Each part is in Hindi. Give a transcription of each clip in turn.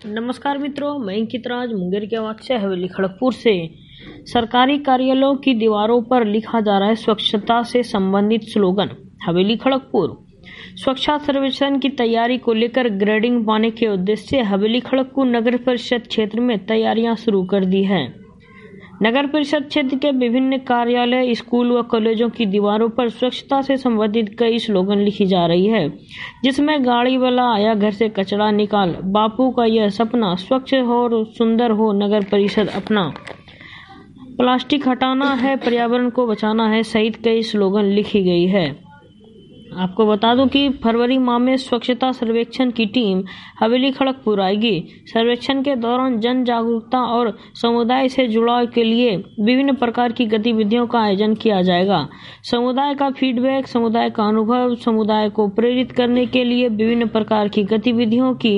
नमस्कार मित्रों, मैं अंकित राज मुंगेर के आवाज से हवेली खड़गपुर से। सरकारी कार्यालयों की दीवारों पर लिखा जा रहा है स्वच्छता से संबंधित स्लोगन। हवेली खड़गपुर स्वच्छता सर्वेक्षण की तैयारी को लेकर ग्रेडिंग पाने के उद्देश्य से हवेली खड़गपुर नगर परिषद क्षेत्र में तैयारियां शुरू कर दी है। नगर परिषद क्षेत्र के विभिन्न कार्यालय, स्कूल व कॉलेजों की दीवारों पर स्वच्छता से संबंधित कई स्लोगन लिखी जा रही है, जिसमें गाड़ी वाला आया घर से कचरा निकाल, बापू का यह सपना, स्वच्छ और सुंदर हो नगर परिषद अपना, प्लास्टिक हटाना है, पर्यावरण को बचाना है सहित कई स्लोगन लिखी गई है। आपको बता दूं कि फरवरी माह में स्वच्छता सर्वेक्षण की टीम हवेली खड़गपुर आएगी। सर्वेक्षण के दौरान जन जागरूकता और समुदाय से जुड़ाव के लिए विभिन्न प्रकार की गतिविधियों का आयोजन किया जाएगा। समुदाय का फीडबैक, समुदाय का अनुभव, समुदाय को प्रेरित करने के लिए विभिन्न प्रकार की गतिविधियों की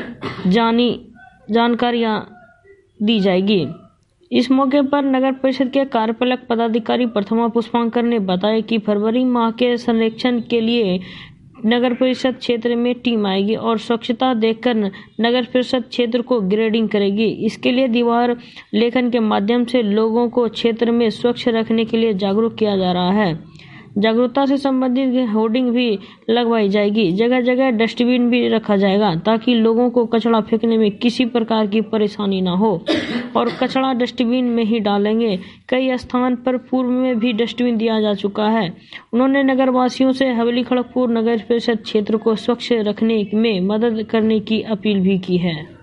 जानकारियां दी जाएगी। इस मौके पर नगर परिषद के कार्यपालक पदाधिकारी प्रथमा पुष्पांकर ने बताया कि फरवरी माह के सर्वेक्षण के लिए नगर परिषद क्षेत्र में टीम आएगी और स्वच्छता देखकर नगर परिषद क्षेत्र को ग्रेडिंग करेगी। इसके लिए दीवार लेखन के माध्यम से लोगों को क्षेत्र में स्वच्छ रखने के लिए जागरूक किया जा रहा है। जागरूकता से संबंधित होर्डिंग भी लगवाई जाएगी। जगह जगह डस्टबिन भी रखा जाएगा ताकि लोगों को कचरा फेंकने में किसी प्रकार की परेशानी ना हो और कचरा डस्टबिन में ही डालेंगे। कई स्थान पर पूर्व में भी डस्टबिन दिया जा चुका है। उन्होंने नगरवासियों से हवेली खड़गपुर नगर परिषद क्षेत्र को स्वच्छ रखने में मदद करने की अपील भी की है।